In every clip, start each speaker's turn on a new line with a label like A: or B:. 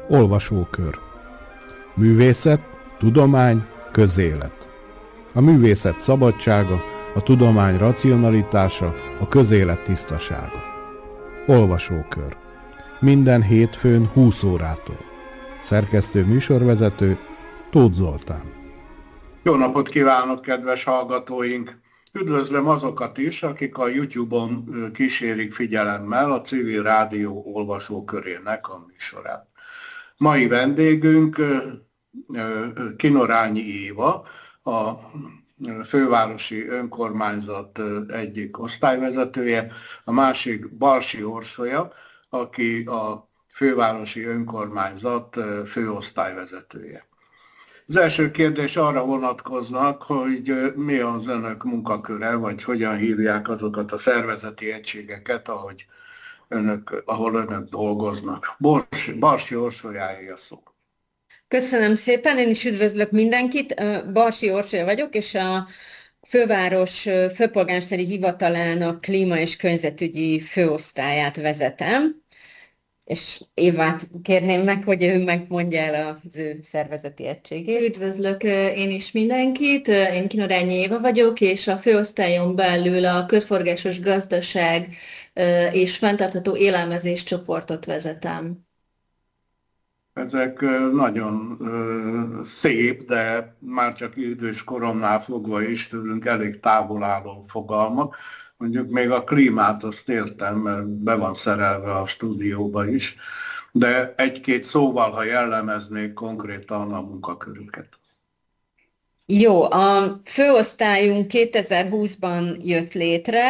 A: Olvasókör. Művészet, tudomány, közélet. A művészet szabadsága, a tudomány racionalitása, a közélet tisztasága. Olvasókör. Minden hétfőn 20 órától. Szerkesztő műsorvezető Tóth Zoltán.
B: Jó napot kívánok, kedves hallgatóink! Üdvözlöm azokat is, akik a YouTube-on kísérik figyelemmel a Civil Rádió olvasókörének a műsorát. Mai vendégünk Kinorányi Éva, a fővárosi önkormányzat egyik osztályvezetője, a másik Balsi Orsolya, aki a fővárosi önkormányzat főosztályvezetője. Az első kérdés arra vonatkoznak, hogy mi az önök munkaköre, vagy hogyan hívják azokat a szervezeti egységeket, ahol önök dolgoznak. Balsi Orsolyáé a szó.
C: Köszönöm szépen, én is üdvözlök mindenkit. Balsi Orsolya vagyok, és a főváros főpolgármesteri hivatalának klíma- és környezetügyi főosztályát vezetem. És Évát kérném meg, hogy ő megmondja el az ő szervezeti egységét.
D: Üdvözlök én is mindenkit, én Kinorányi Éva vagyok, és a főosztályon belül a körforgásos gazdaság és fenntartható élelmezés csoportot vezetem.
B: Ezek nagyon szép, de már csak idős koromnál fogva is tőlünk elég távol álló fogalmak. Mondjuk még a klímát azt értem, mert be van szerelve a stúdióba is, de egy-két szóval, ha jellemeznék konkrétan a munkakörüket.
C: Jó, a főosztályunk 2020-ban jött létre,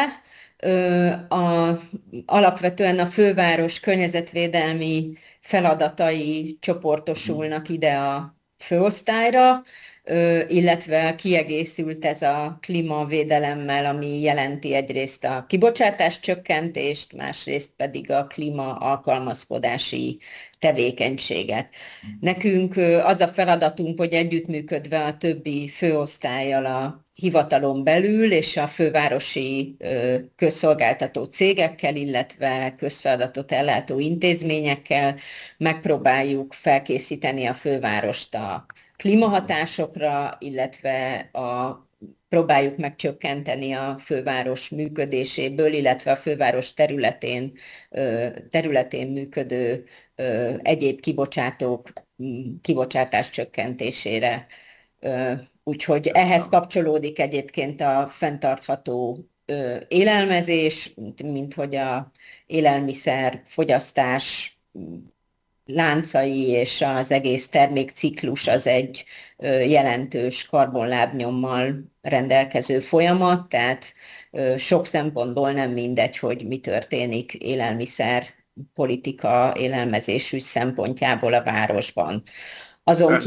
C: alapvetően a főváros környezetvédelmi feladatai csoportosulnak ide a főosztályra, illetve kiegészült ez a klímavédelemmel, ami jelenti egyrészt a kibocsátás csökkentést, másrészt pedig a klíma alkalmazkodási tevékenységet. Nekünk az a feladatunk, hogy együttműködve a többi főosztállyal a hivatalon belül és a fővárosi közszolgáltató cégekkel, illetve közfeladatot ellátó intézményekkel megpróbáljuk felkészíteni a fővárost a klímahatásokra, illetve próbáljuk megcsökkenteni a főváros működéséből, illetve a főváros területén működő egyéb kibocsátók kibocsátás csökkentésére. Úgyhogy ehhez kapcsolódik egyébként a fenntartható élelmezés, mint hogy a élelmiszer fogyasztás láncai és az egész termékciklus az egy jelentős karbonlábnyommal rendelkező folyamat, tehát sok szempontból nem mindegy, hogy mi történik élelmiszer politika, élelmezésügy szempontjából a városban. Azon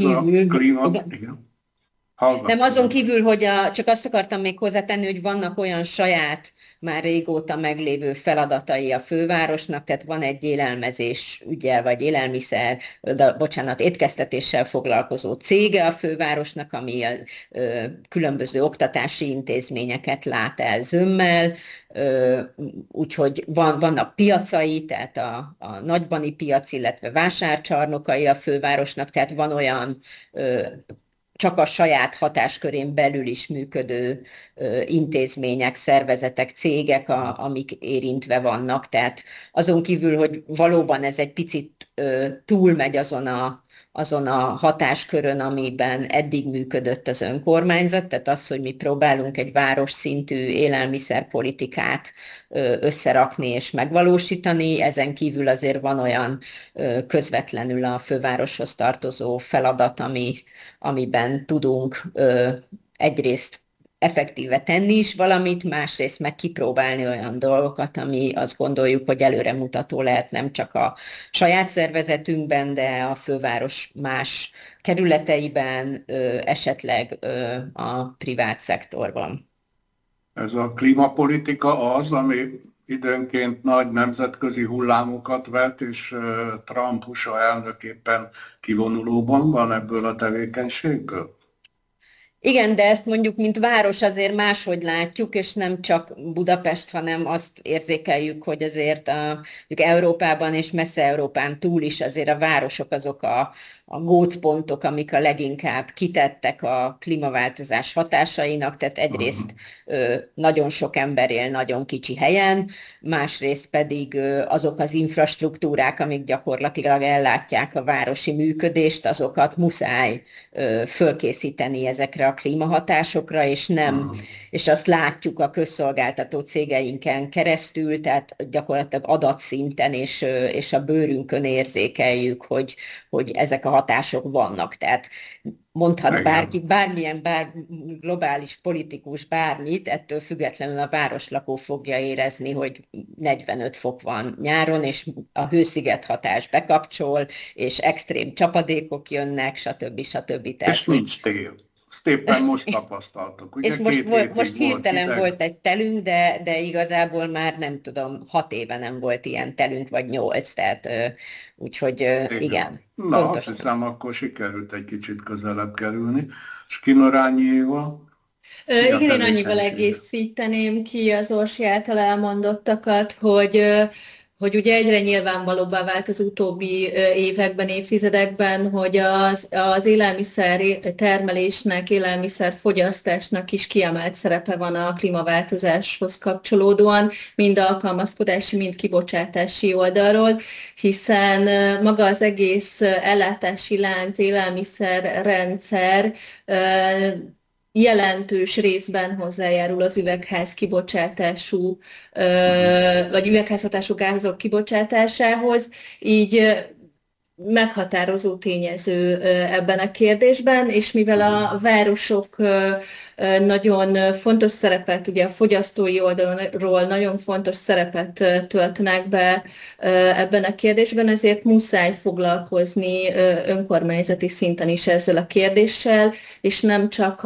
C: kívül, hogy csak azt akartam még hozzátenni, hogy vannak olyan saját, már régóta meglévő feladatai a fővárosnak, tehát van egy élelmezés ügyel, vagy étkeztetéssel foglalkozó cége a fővárosnak, ami a különböző oktatási intézményeket lát el zömmel, úgyhogy vannak piacai, tehát a nagybani piac, illetve vásárcsarnokai a fővárosnak, tehát van olyan csak a saját hatáskörén belül is működő intézmények, szervezetek, cégek, amik érintve vannak. Tehát azon kívül, hogy valóban ez egy picit túlmegy azon a hatáskörön, amiben eddig működött az önkormányzat, tehát az, hogy mi próbálunk egy város szintű élelmiszerpolitikát összerakni és megvalósítani, ezen kívül azért van olyan közvetlenül a fővároshoz tartozó feladat, amiben tudunk egyrészt effektíve tenni is valamit, másrészt meg kipróbálni olyan dolgokat, ami azt gondoljuk, hogy előremutató lehet nem csak a saját szervezetünkben, de a főváros más kerületeiben, esetleg a privát szektorban.
B: Ez a klímapolitika az, ami időnként nagy nemzetközi hullámokat vet, és Trump USA elnök éppen kivonulóban van ebből a tevékenységből?
C: Igen, de ezt mondjuk, mint város azért máshogy látjuk, és nem csak Budapest, hanem azt érzékeljük, hogy azért mondjuk Európában és messze Európán túl is azért a városok azok a gócpontok, amik a leginkább kitettek a klímaváltozás hatásainak, tehát egyrészt nagyon sok ember él nagyon kicsi helyen, másrészt pedig azok az infrastruktúrák, amik gyakorlatilag ellátják a városi működést, azokat muszáj fölkészíteni ezekre a klímahatásokra, és azt látjuk a közszolgáltató cégeinken keresztül, tehát gyakorlatilag adatszinten és a bőrünkön érzékeljük, hogy ezek a hatások vannak. Tehát mondhat bárki, bármilyen globális politikus bármit, ettől függetlenül a városlakó fogja érezni, hogy 45 fok van nyáron, és a hősziget hatás bekapcsol, és extrém csapadékok jönnek, stb.
B: És nincs tél. Ezt éppen most tapasztaltuk. Ugye
C: és most hirtelen volt egy telünk, de igazából már nem tudom, 6 éve nem volt ilyen telünk, vagy 8, tehát úgyhogy igen.
B: Na, pontosan. Azt hiszem, akkor sikerült egy kicsit közelebb kerülni. És Kinorányi Éva?
D: Igen, én annyival egészíteném ki az Orsi által elmondottakat, hogy ugye egyre nyilvánvalóbbá vált az utóbbi években, évtizedekben, hogy az élelmiszer termelésnek, élelmiszer fogyasztásnak is kiemelt szerepe van a klímaváltozáshoz kapcsolódóan, mind alkalmazkodási, mind kibocsátási oldalról, hiszen maga az egész ellátási lánc, élelmiszerrendszer jelentős részben hozzájárul az üvegház kibocsátású, vagy üvegházhatású gázok kibocsátásához, így meghatározó tényező ebben a kérdésben, és mivel a városok nagyon fontos szerepet, ugye a fogyasztói oldalról nagyon fontos szerepet töltenek be ebben a kérdésben, ezért muszáj foglalkozni önkormányzati szinten is ezzel a kérdéssel, és nem csak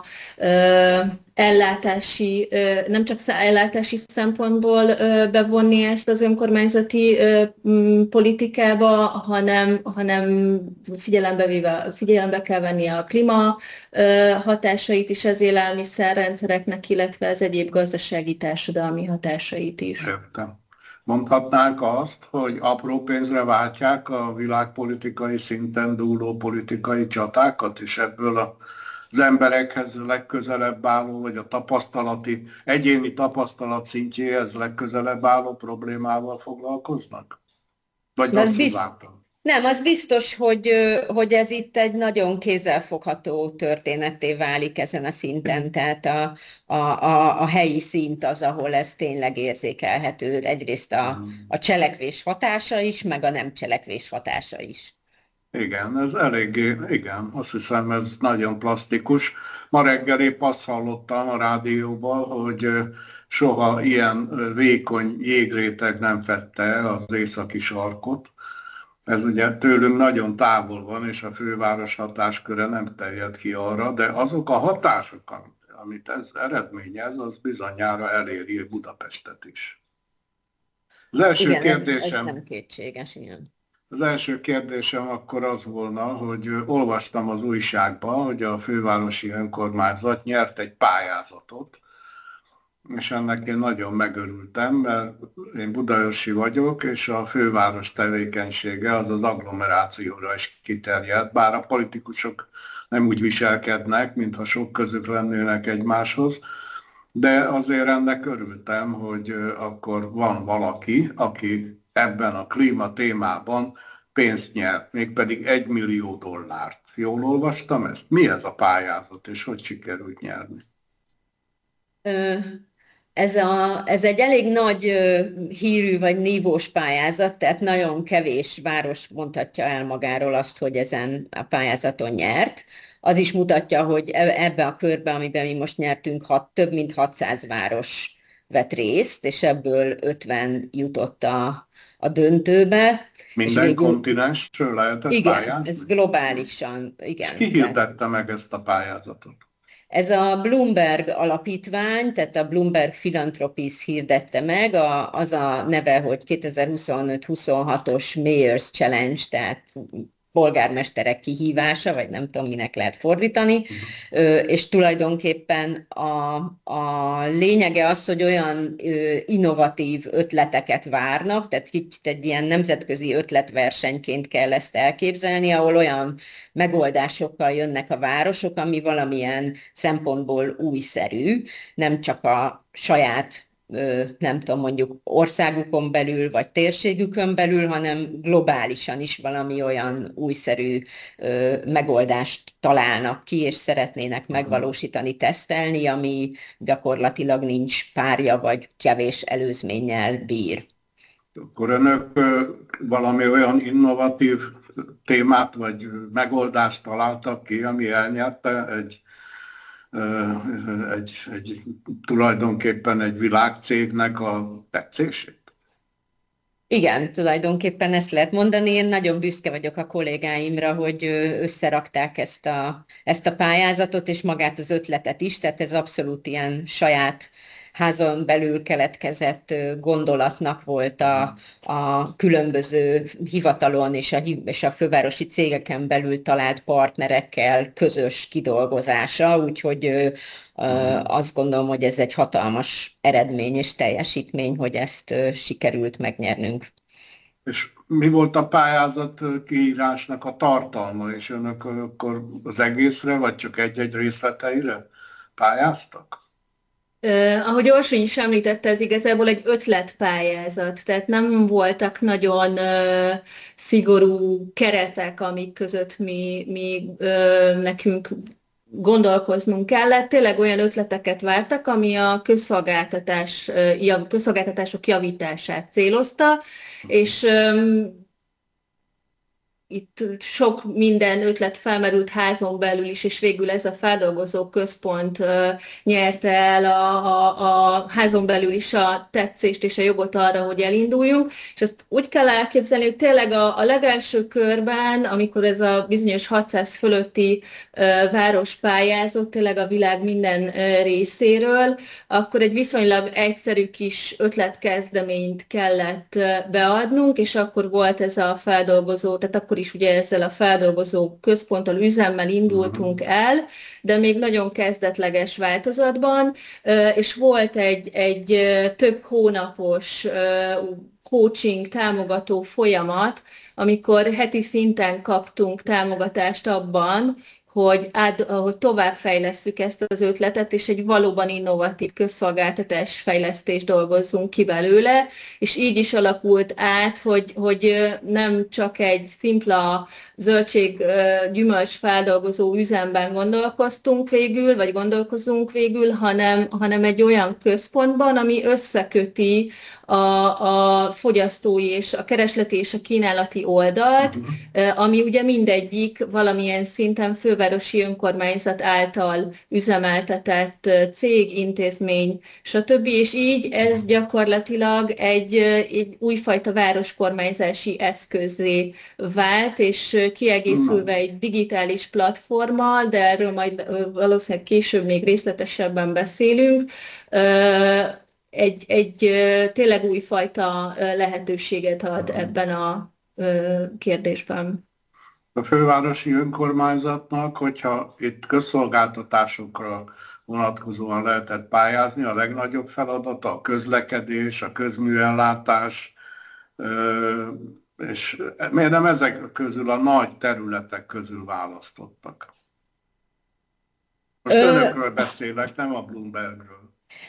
D: ellátási szempontból bevonni ezt az önkormányzati politikába, hanem figyelembe kell venni a klíma hatásait is az élelmiszerrendszereknek, illetve az egyéb gazdasági, társadalmi hatásait is.
B: Értem. Mondhatnánk azt, hogy apró pénzre váltják a világpolitikai szinten dúló politikai csatákat, és ebből az emberekhez legközelebb álló, vagy a egyéni tapasztalat szintjéhez legközelebb álló problémával foglalkoznak? Vagy azt hibáltam?
C: Nem, az biztos, hogy ez itt egy nagyon kézzelfogható történetté válik ezen a szinten, tehát a helyi szint az, ahol ez tényleg érzékelhető. Egyrészt a cselekvés hatása is, meg a nem cselekvés hatása is.
B: Igen, ez eléggé, igen, azt hiszem ez nagyon plastikus. Ma reggel épp azt hallottam a rádióban, hogy soha ilyen vékony jégréteg nem fedte az északi sarkot. Ez ugye tőlünk nagyon távol van, és a főváros hatásköre nem terjed ki arra, de azok a hatások, amit ez eredményez, az bizonyára eléri Budapestet is. Az első
C: igen,
B: kérdésem...
C: ez nem kétséges, igen.
B: Az első kérdésem akkor az volna, hogy olvastam az újságban, hogy a fővárosi önkormányzat nyert egy pályázatot, és ennek én nagyon megörültem, mert én budaörsi vagyok, és a főváros tevékenysége az agglomerációra is kiterjed, bár a politikusok nem úgy viselkednek, mintha sok közük lennének egymáshoz, de azért ennek örültem, hogy akkor van valaki, aki ebben a klíma témában pénzt nyert, mégpedig $1 millió. Jól olvastam ezt? Mi ez a pályázat, és hogy sikerült nyerni?
C: Ez egy elég nagy hírű vagy nívós pályázat, tehát nagyon kevés város mondhatja el magáról azt, hogy ezen a pályázaton nyert. Az is mutatja, hogy ebbe a körbe, amiben mi most nyertünk, több mint 600 város vett részt, és ebből 50 jutott a döntőbe.
B: Minden kontinensről lehetett pályázni?
C: Igen, ez globálisan, igen.
B: És ki hirdette meg ezt a pályázatot?
C: Ez a Bloomberg alapítvány, tehát a Bloomberg Philanthropies hirdette meg, az a neve, hogy 2025-26-os Mayor's Challenge, tehát polgármesterek kihívása, vagy nem tudom, minek lehet fordítani, és tulajdonképpen a lényege az, hogy olyan innovatív ötleteket várnak, tehát kicsit egy ilyen nemzetközi ötletversenyként kell ezt elképzelni, ahol olyan megoldásokkal jönnek a városok, ami valamilyen szempontból újszerű, nem csak a saját nem tudom, mondjuk országukon belül, vagy térségükön belül, hanem globálisan is valami olyan újszerű megoldást találnak ki, és szeretnének megvalósítani, tesztelni, ami gyakorlatilag nincs párja, vagy kevés előzménnyel bír.
B: Akkor önök valami olyan innovatív témát, vagy megoldást találtak ki, ami elnyerte tulajdonképpen egy világcégnek a tetszését?
C: Igen, tulajdonképpen ezt lehet mondani. Én nagyon büszke vagyok a kollégáimra, hogy összerakták ezt a pályázatot, és magát az ötletet is, tehát ez abszolút ilyen saját házon belül keletkezett gondolatnak volt a különböző hivatalon és a fővárosi cégeken belül talált partnerekkel közös kidolgozása, úgyhogy azt gondolom, hogy ez egy hatalmas eredmény és teljesítmény, hogy ezt sikerült megnyernünk.
B: És mi volt a pályázat kiírásnak a tartalma, és önök akkor az egészre, vagy csak egy-egy részleteire pályáztak?
D: Ahogy Orsolya is említette, ez igazából egy ötletpályázat, tehát nem voltak nagyon szigorú keretek, amik között mi nekünk gondolkoznunk kellett. Tényleg olyan ötleteket vártak, ami a közszolgáltatások javítását célozta, és itt sok minden ötlet felmerült házon belül is, és végül ez a feldolgozó központ nyerte el a házon belül is a tetszést és a jogot arra, hogy elinduljunk. És ezt úgy kell elképzelni, hogy tényleg a legelső körben, amikor ez a bizonyos 600 fölötti város pályázott, tényleg a világ minden részéről, akkor egy viszonylag egyszerű kis ötletkezdeményt kellett beadnunk, és akkor volt ez a feldolgozó, tehát akkor is ugye ezzel a feldolgozó központtal, üzemmel indultunk el, de még nagyon kezdetleges változatban, és volt egy több hónapos coaching támogató folyamat, amikor heti szinten kaptunk támogatást abban, hogy továbbfejlesszük ezt az ötletet, és egy valóban innovatív közszolgáltatás fejlesztést dolgozzunk ki belőle, és így is alakult át, hogy nem csak egy szimpla zöldség-gyümölcs feldolgozó üzemben gondolkoztunk végül, vagy gondolkozunk végül, hanem egy olyan központban, ami összeköti a fogyasztói és a keresleti és a kínálati oldalt, ami ugye mindegyik valamilyen szinten fővárosi önkormányzat által üzemeltetett cég, intézmény, stb. És így ez gyakorlatilag egy újfajta városkormányzási eszközzé vált, és kiegészülve egy digitális platformmal, de erről majd valószínűleg később még részletesebben beszélünk, egy tényleg újfajta lehetőséget ad ebben a kérdésben.
B: A fővárosi önkormányzatnak, hogyha itt közszolgáltatásokra vonatkozóan lehetett pályázni, a legnagyobb feladata a közlekedés, a közműellátás, és miért nem ezek közül a nagy területek közül választottak? Most önökről beszélek, nem a Bloombergről.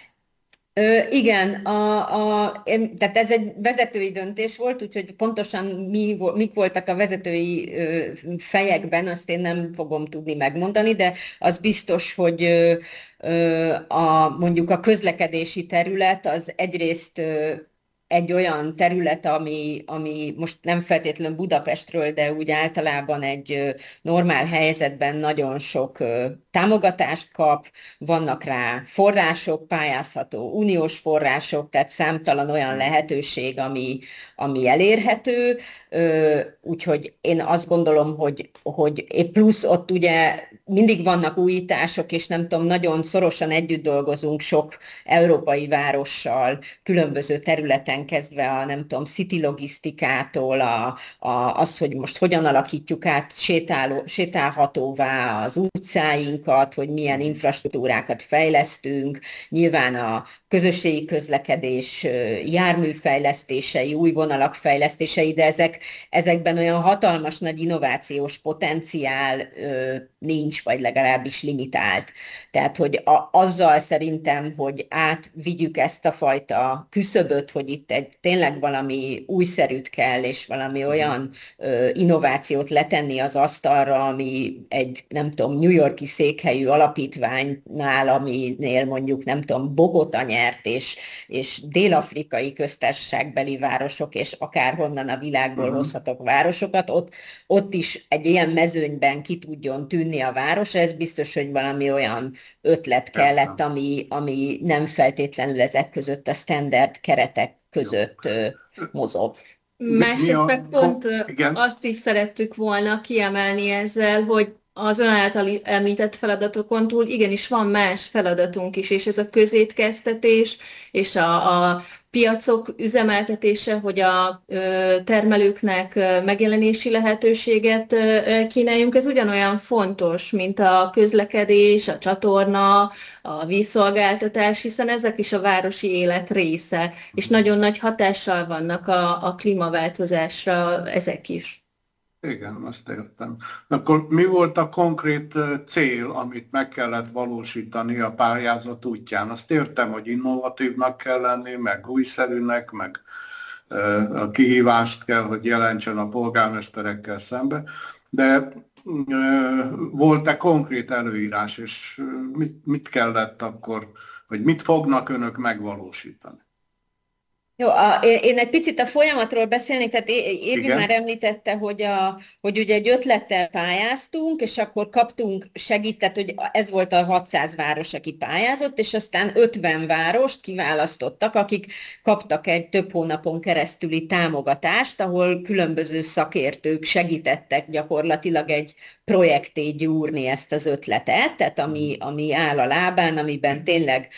C: Igen, tehát ez egy vezetői döntés volt, úgyhogy pontosan mik voltak a vezetői fejekben, azt én nem fogom tudni megmondani, de az biztos, hogy mondjuk a közlekedési terület az egyrészt egy olyan terület, ami most nem feltétlenül Budapestről, de úgy általában egy normál helyzetben nagyon sok támogatást kap, vannak rá források, pályázható uniós források, tehát számtalan olyan lehetőség, ami elérhető, úgyhogy én azt gondolom, hogy plusz ott ugye mindig vannak újítások, és nem tudom, nagyon szorosan együtt dolgozunk sok európai várossal különböző területeken egészen kezdve a, nem tudom, city logisztikától, az, hogy most hogyan alakítjuk át sétálhatóvá az utcáinkat, hogy milyen infrastruktúrákat fejlesztünk, nyilván a közösségi közlekedés járműfejlesztései, új vonalak fejlesztései, de ezekben olyan hatalmas nagy innovációs potenciál nincs, vagy legalábbis limitált. Tehát, hogy azzal szerintem, hogy átvigyük ezt a fajta küszöböt, hogy itt tényleg valami újszerűt kell, és valami olyan innovációt letenni az asztalra, ami egy, nem tudom, New York-i székhelyű alapítványnál, aminél mondjuk, nem tudom, Bogota nyert, és dél-afrikai köztársaságbeli városok, és akárhonnan a világból hozhatok városokat, ott is egy ilyen mezőnyben ki tudjon tűnni a város, ez biztos, hogy valami olyan ötlet kellett, ami nem feltétlenül ezek között a standard keretek között mozog.
D: Másrészt meg pont azt is szerettük volna kiemelni ezzel, hogy az ön által említett feladatokon túl igenis van más feladatunk is, és ez a közétkeztetés és a piacok üzemeltetése, hogy a termelőknek megjelenési lehetőséget kínáljunk, ez ugyanolyan fontos, mint a közlekedés, a csatorna, a vízszolgáltatás, hiszen ezek is a városi élet része, és nagyon nagy hatással vannak a klímaváltozásra ezek is.
B: Igen, azt értem. Akkor mi volt a konkrét cél, amit meg kellett valósítani a pályázat útján? Azt értem, hogy innovatívnak kell lenni, meg újszerűnek, meg a kihívást kell, hogy jelentsen a polgármesterekkel szembe, de volt-e konkrét előírás, és mit kellett akkor, vagy mit fognak önök megvalósítani?
C: Jó, én egy picit a folyamatról beszélnék, tehát Évi már említette, hogy ugye egy ötlettel pályáztunk, és akkor kaptunk segített, hogy ez volt a 600 város, aki pályázott, és aztán 50 várost kiválasztottak, akik kaptak egy több hónapon keresztüli támogatást, ahol különböző szakértők segítettek gyakorlatilag egy projekté gyúrni ezt az ötletet, tehát ami áll a lábán, amiben tényleg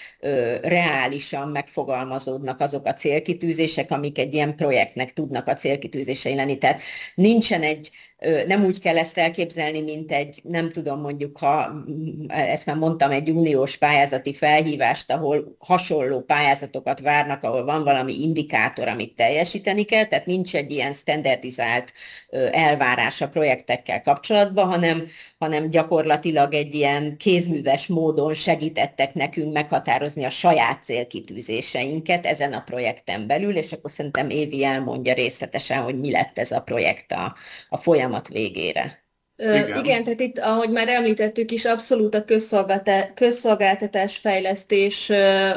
C: reálisan megfogalmazódnak azok a célkitűzések, amik egy ilyen projektnek tudnak a célkitűzései lenni. Tehát nincsen nem úgy kell ezt elképzelni, mint egy, nem tudom, mondjuk, ha ezt már mondtam, egy uniós pályázati felhívást, ahol hasonló pályázatokat várnak, ahol van valami indikátor, amit teljesíteni kell, tehát nincs egy ilyen standardizált elvárás a projektekkel kapcsolatban, hanem gyakorlatilag egy ilyen kézműves módon segítettek nekünk meghatározni a saját célkitűzéseinket ezen a projekten belül, és akkor szerintem Évi elmondja részletesen, hogy mi lett ez a projekt a folyamat végére.
D: Igen, tehát itt, ahogy már említettük is, abszolút a közszolgáltatás fejlesztés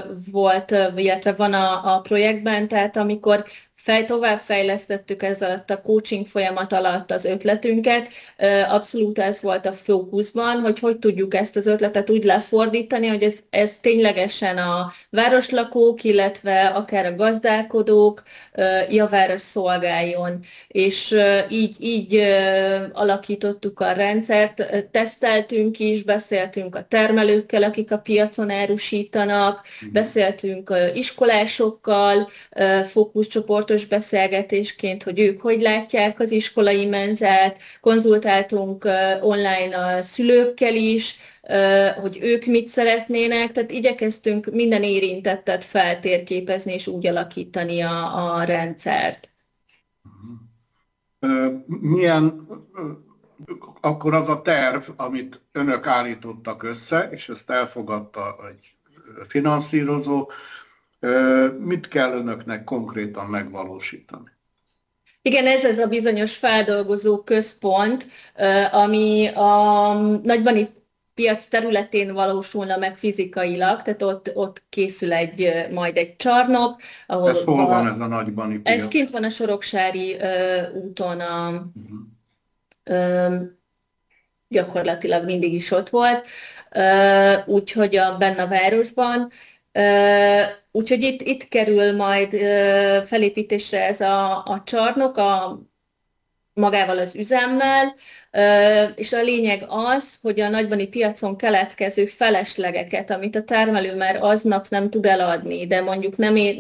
D: volt, illetve van a projektben, tehát amikor továbbfejlesztettük ez alatt a coaching folyamat alatt az ötletünket, abszolút ez volt a fókuszban, hogy tudjuk ezt az ötletet úgy lefordítani, hogy ez ténylegesen a városlakók, illetve akár a gazdálkodók javára szolgáljon. És így alakítottuk a rendszert, teszteltünk is, beszéltünk a termelőkkel, akik a piacon árusítanak, beszéltünk iskolásokkal, fókuszcsoportos beszélgetésként, hogy ők hogy látják az iskolai menzát, konzultáltunk online a szülőkkel is, hogy ők mit szeretnének, tehát igyekeztünk minden érintettet feltérképezni és úgy alakítani a rendszert.
B: Milyen akkor az a terv, amit önök állítottak össze, és ezt elfogadta egy finanszírozó, mit kell önöknek konkrétan megvalósítani?
D: Igen, ez a bizonyos feldolgozó központ, ami a nagybani piac területén valósulna meg fizikailag, tehát ott készül majd egy csarnok. Ahol
B: ez hol van ez a nagybani piac?
D: Ez kint van a Soroksári úton, gyakorlatilag mindig is ott volt, úgyhogy benne a városban. Úgyhogy itt kerül majd felépítésre ez a csarnok magával az üzemmel, és a lényeg az, hogy a nagybani piacon keletkező feleslegeket, amit a termelő már aznap nem tud eladni, de mondjuk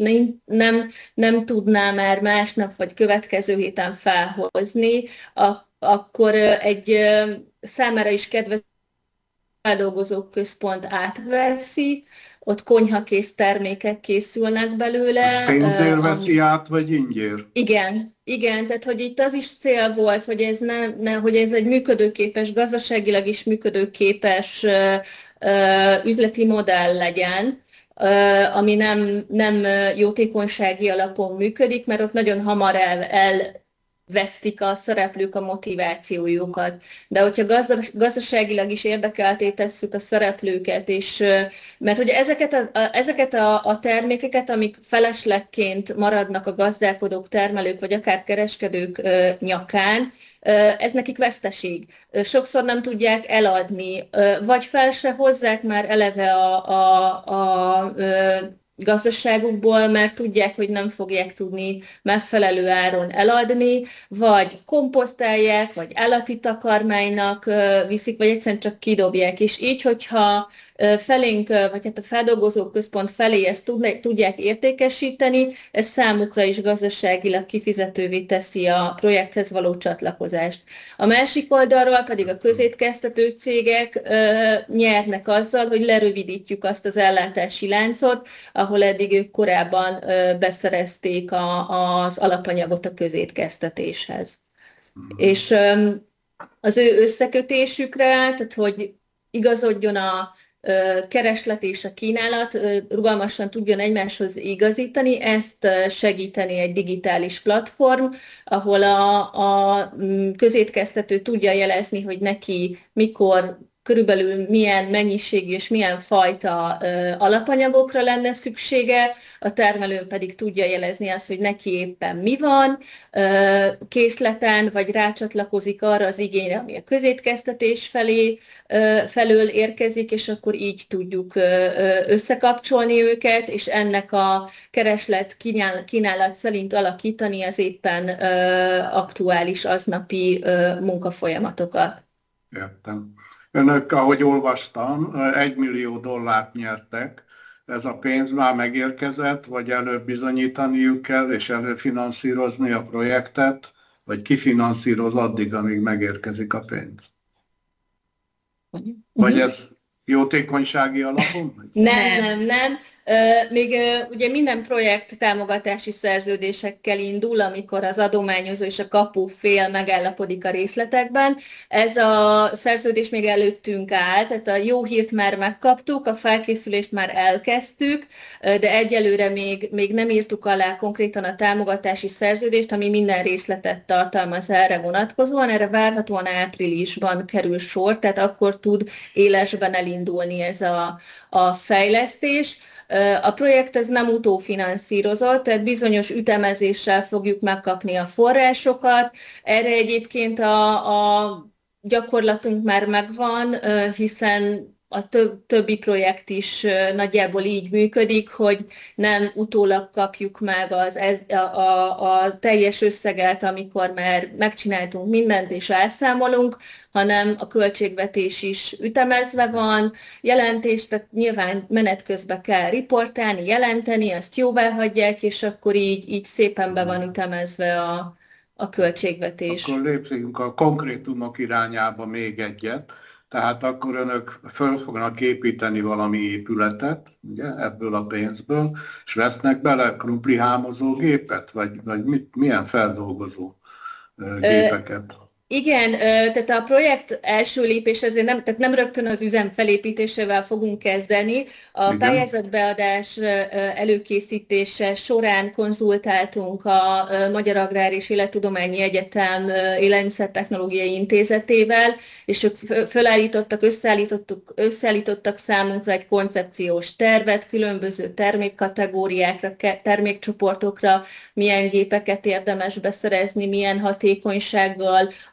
D: nem tudná már másnap vagy következő héten felhozni, akkor egy számára is kedvező feldolgozó központ átveszi, ott konyhakész termékek készülnek belőle.
B: Pénzért veszi át, vagy ingyen?
D: Igen, tehát hogy itt az is cél volt, hogy ez, hogy ez egy működőképes, gazdaságilag is működőképes üzleti modell legyen, ami nem jótékonysági alapon működik, mert ott nagyon hamar elvesztik a szereplők a motivációjukat. De hogyha gazdaságilag is érdekelté tesszük a szereplőket, és mert hogy ezeket a termékeket, amik feleslegként maradnak a gazdálkodók, termelők, vagy akár kereskedők nyakán, ez nekik veszteség. Sokszor nem tudják eladni, vagy fel se hozzák már eleve a gazdaságukból, mert tudják, hogy nem fogják tudni megfelelő áron eladni, vagy komposztálják, vagy állati takarmánynak viszik, vagy egyszerűen csak kidobják. És így, hogyha felénk, vagy hát a feldolgozó központ felé ezt tudják értékesíteni, ez számukra is gazdaságilag kifizetővé teszi a projekthez való csatlakozást. A másik oldalról pedig a közétkeztető cégek nyernek azzal, hogy lerövidítjük azt az ellátási láncot, ahol eddig ők korábban beszerezték az alapanyagot a közétkeztetéshez. És az ő összekötésükre, tehát hogy igazodjon a kereslet és a kínálat, rugalmasan tudjon egymáshoz igazítani, ezt segíteni egy digitális platform, ahol a közétkeztető tudja jelezni, hogy neki mikor, körülbelül milyen mennyiségű és milyen fajta alapanyagokra lenne szüksége, a termelő pedig tudja jelezni azt, hogy neki éppen mi van készleten, vagy rácsatlakozik arra az igényre, ami a közétkeztetés felől érkezik, és akkor így tudjuk összekapcsolni őket, és ennek a kereslet kínálat szerint alakítani az éppen aktuális aznapi munkafolyamatokat.
B: Értem. Önök, ahogy olvastam, $1 millió nyertek. Ez a pénz már megérkezett, vagy előbb bizonyítaniuk kell, és előfinanszírozni a projektet, vagy kifinanszíroz addig, amíg megérkezik a pénz? Vagy ez jótékonysági alapon?
D: Nem. Még ugye minden projekt támogatási szerződésekkel indul, amikor az adományozó és a kapufél megállapodik a részletekben. Ez a szerződés még előttünk áll, tehát a jó hírt már megkaptuk, a felkészülést már elkezdtük, de egyelőre még nem írtuk alá konkrétan a támogatási szerződést, ami minden részletet tartalmaz erre vonatkozóan. Erre várhatóan áprilisban kerül sor, tehát akkor tud élesben elindulni ez a fejlesztés. A projekt ez nem utófinanszírozott, tehát bizonyos ütemezéssel fogjuk megkapni a forrásokat. Erre egyébként a gyakorlatunk már megvan, hiszen a többi projekt is nagyjából így működik, hogy nem utólag kapjuk meg a teljes összeget, amikor már megcsináltunk mindent és elszámolunk, hanem a költségvetés is ütemezve van, jelentést, tehát nyilván menet közben kell riportálni, jelenteni, azt jóváhagyják, és akkor így szépen be van ütemezve a költségvetés.
B: Akkor lépjünk a konkrétumok irányába még egyet. Tehát akkor önök föl fognak építeni valami épületet, ugye, ebből a pénzből, és vesznek bele krumplihámozógépet, vagy milyen feldolgozó gépeket?
D: Igen, tehát a projekt első lépés azért tehát nem rögtön az üzem felépítésével fogunk kezdeni. A pályázatbeadás előkészítése során konzultáltunk a Magyar Agrár és Élettudományi Egyetem Élelmiszertechnológiai Intézetével, és ők összeállítottak számunkra egy koncepciós tervet, különböző termékkategóriákra, termékcsoportokra, milyen gépeket érdemes beszerezni, milyen hatékonysággal,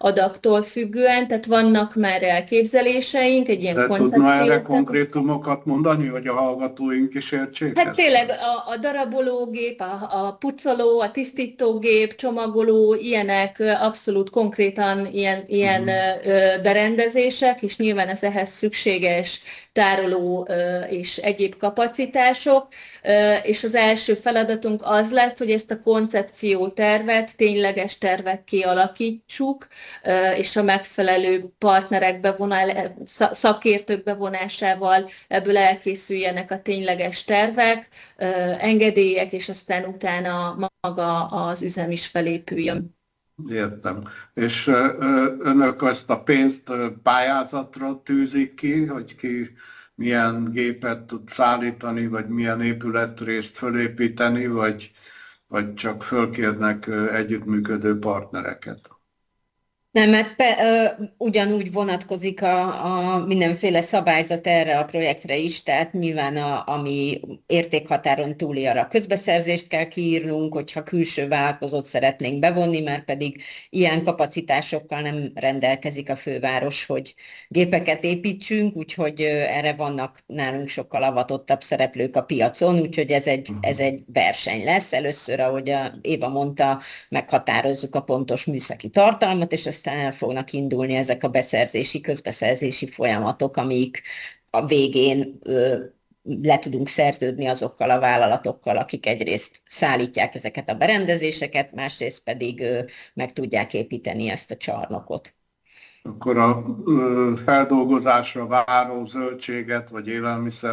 D: adagtól függően, tehát vannak már elképzeléseink, egy ilyen koncepció.
B: Tudna erre konkrétumokat mondani, hogy a hallgatóink is értsék
D: Hát
B: ezt?
D: tényleg a darabológép, a pucoló, a tisztítógép, csomagoló, ilyenek abszolút konkrétan ilyen berendezések, és nyilván ez ehhez szükséges tároló és egyéb kapacitások, és az első feladatunk az lesz, hogy ezt a koncepciótervet tényleges tervekké alakítsuk, és a megfelelő partnerek szakértők bevonásával ebből elkészüljenek a tényleges tervek, engedélyek, és aztán utána maga az üzem is felépüljön.
B: Értem. És önök ezt a pénzt pályázatra tűzik ki, hogy ki milyen gépet tud szállítani, vagy milyen épületrészt fölépíteni, vagy csak fölkérnek együttműködő partnereket?
C: Nem, mert ugyanúgy vonatkozik a mindenféle szabályzat erre a projektre is, tehát nyilván ami értékhatáron túli, arra közbeszerzést kell kiírnunk, hogyha külső vállalkozót szeretnénk bevonni, már pedig ilyen kapacitásokkal nem rendelkezik a főváros, hogy gépeket építsünk, úgyhogy erre vannak nálunk sokkal avatottabb szereplők a piacon, úgyhogy ez egy verseny lesz. Először, ahogy Éva mondta, meghatározzuk a pontos műszaki tartalmat, és aztán el fognak indulni ezek a beszerzési, közbeszerzési folyamatok, amik a végén le tudunk szerződni azokkal a vállalatokkal, akik egyrészt szállítják ezeket a berendezéseket, másrészt pedig meg tudják építeni ezt a csarnokot.
B: Akkor a feldolgozásra váró zöldséget vagy élelmiszer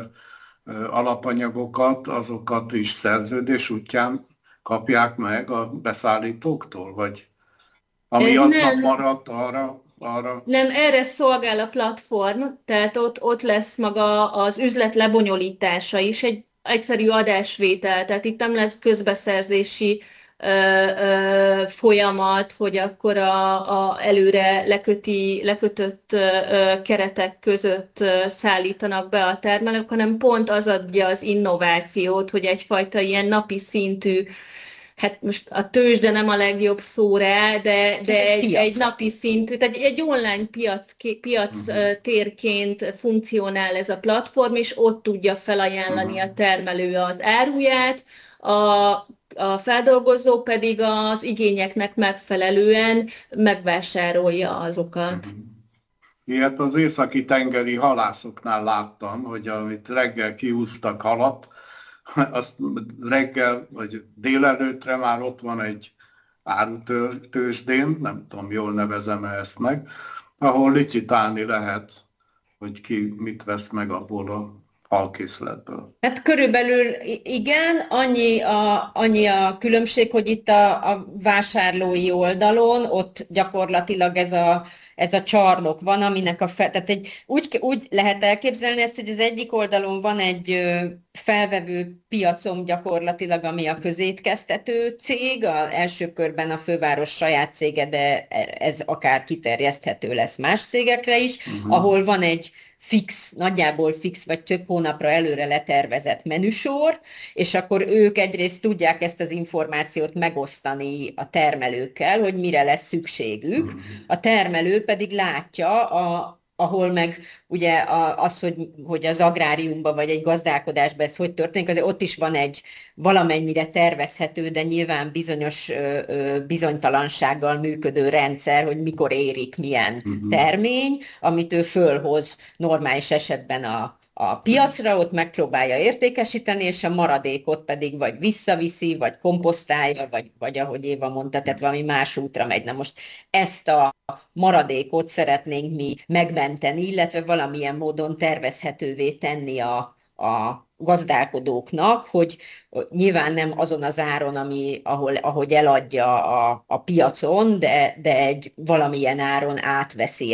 B: alapanyagokat, azokat is szerződés útján kapják meg a beszállítóktól, vagy ami aznap maradt arra?
D: Nem, erre szolgál a platform, tehát ott lesz maga az üzlet lebonyolítása is, egy egyszerű adásvétel, tehát itt nem lesz közbeszerzési folyamat, hogy akkor előre lekötött keretek között szállítanak be a termelők, hanem pont az adja az innovációt, hogy egyfajta ilyen napi szintű, hát most a tőzsde nem a legjobb szó rá, de egy napi szintű, tehát egy online piac térként funkcionál ez a platform, és ott tudja felajánlani a termelő az áruját, a feldolgozó pedig az igényeknek megfelelően megvásárolja azokat.
B: Ilyet az északi tengeri halászoknál láttam, hogy amit reggel kiúztak halat, azt reggel vagy délelőttre már ott van egy árutőzsdén, nem tudom, jól nevezem-e ezt meg, ahol licitálni lehet, hogy ki mit vesz meg abból a halkészletből.
C: Hát körülbelül igen, annyi a különbség, hogy itt a vásárlói oldalon, ott gyakorlatilag ez a csarnok van, aminek tehát úgy lehet elképzelni ezt, hogy az egyik oldalon van egy felvevő piacom gyakorlatilag, ami a közétkeztető cég, az első körben a főváros saját cége, de ez akár kiterjeszthető lesz más cégekre is, ahol van egy nagyjából fix, vagy több hónapra előre letervezett menüsor, és akkor ők egyrészt tudják ezt az információt megosztani a termelőkkel, hogy mire lesz szükségük. A termelő pedig látja, ahol meg ugye az, hogy az agráriumban vagy egy gazdálkodásban ez hogy történik, azért ott is van egy valamennyire tervezhető, de nyilván bizonyos bizonytalansággal működő rendszer, hogy mikor érik milyen termény, amit ő fölhoz normális esetben a piacra, ott megpróbálja értékesíteni, és a maradékot pedig vagy visszaviszi, vagy komposztálja, vagy ahogy Éva mondta, tehát valami más útra megy. Na most ezt a maradékot szeretnénk mi megmenteni, illetve valamilyen módon tervezhetővé tenni a gazdálkodóknak, hogy nyilván nem azon az áron, ahogy eladja a piacon, de egy valamilyen áron átveszi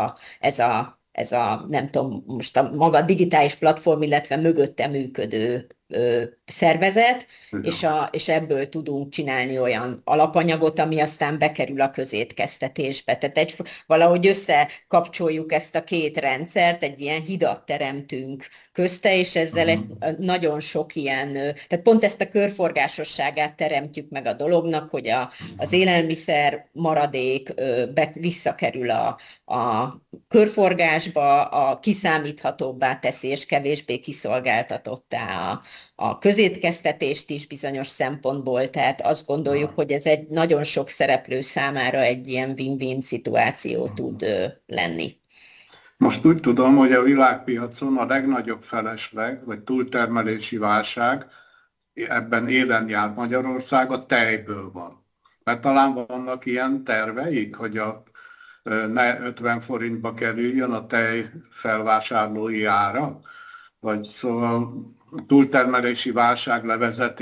C: ez a nem tudom, most a maga digitális platform, illetve mögötte működő szervezet, és ebből tudunk csinálni olyan alapanyagot, ami aztán bekerül a közétkeztetésbe. Tehát valahogy összekapcsoljuk ezt a két rendszert, egy ilyen hidat teremtünk közte, és ezzel egy nagyon sok ilyen, tehát pont ezt a körforgásosságát teremtjük meg a dolognak, hogy az élelmiszer maradék visszakerül a körforgásba, a kiszámíthatóbbá teszi, és kevésbé kiszolgáltatottá a közétkeztetést is bizonyos szempontból, tehát azt gondoljuk, hogy ez egy nagyon sok szereplő számára egy ilyen win-win szituáció tud lenni.
B: Most úgy tudom, hogy a világpiacon a legnagyobb felesleg, vagy túltermelési válság, ebben élen jár Magyarország, a tejből van. Mert talán vannak ilyen terveik, hogy ne 50 forintba kerüljön a tej felvásárlói ára? Vagy szóval túltermelési válság levezetés